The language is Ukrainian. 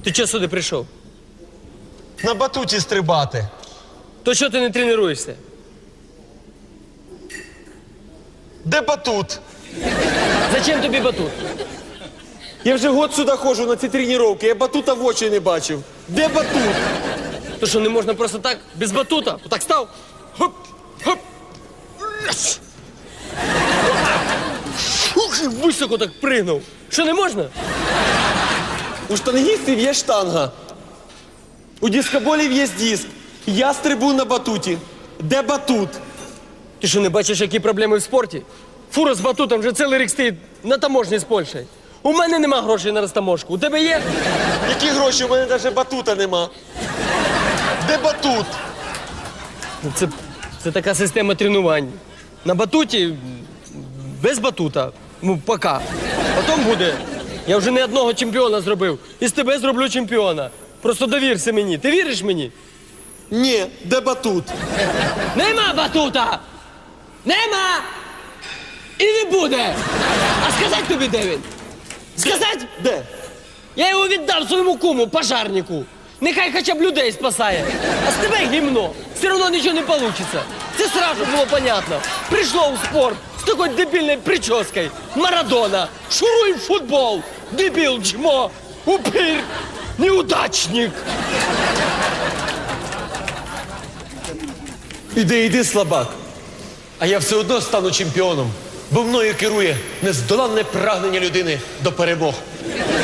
Ти чого сюди прийшов? На батуті стрибати. То чого ти не тренуєшся? Де батут? Зачем тобі батут? Я вже год сюди ходжу на ці тренування, я батута в очі не бачив. Де батут? То що, не можна просто так, без батута? Отак став? Хоп, хоп. Раз. Ух, і високо так пригнув. Що, не можна? У штангістів є штанга. У дискоболів є диск. Я стрибу на батуті. Де батут? Ти що, не бачиш, які проблеми в спорті? Фура з батутом вже цілий рік стоїть на таможні з Польщею. У мене нема грошей на розтаможку. У тебе є? Які гроші? У мене навіть батута нема. Де батут? Це така система тренувань. На батуті, без батута. Ну, пока. Потім буде. Я вже не одного чемпіона зробив. І з тебе зроблю чемпіона. Просто довірся мені. Ти віриш мені? Ні, де батут? Нема батута! Нема! І не буде! А сказати тобі, де він? Сказати? Де? Я його віддав своєму куму, пожарнику. Нехай хоча б людей спасає. А з тебе гімно. Все одно нічого не вийде. Це сразу було понятно. Прийшло у спорт з такою дебільною прическою. Марадона. Шуруй в футбол. Дебіл, чмо. Упир. Неудачник. Іди, слабак. А я все одно стану чемпіоном, бо мною керує нездоланне прагнення людини до перемог.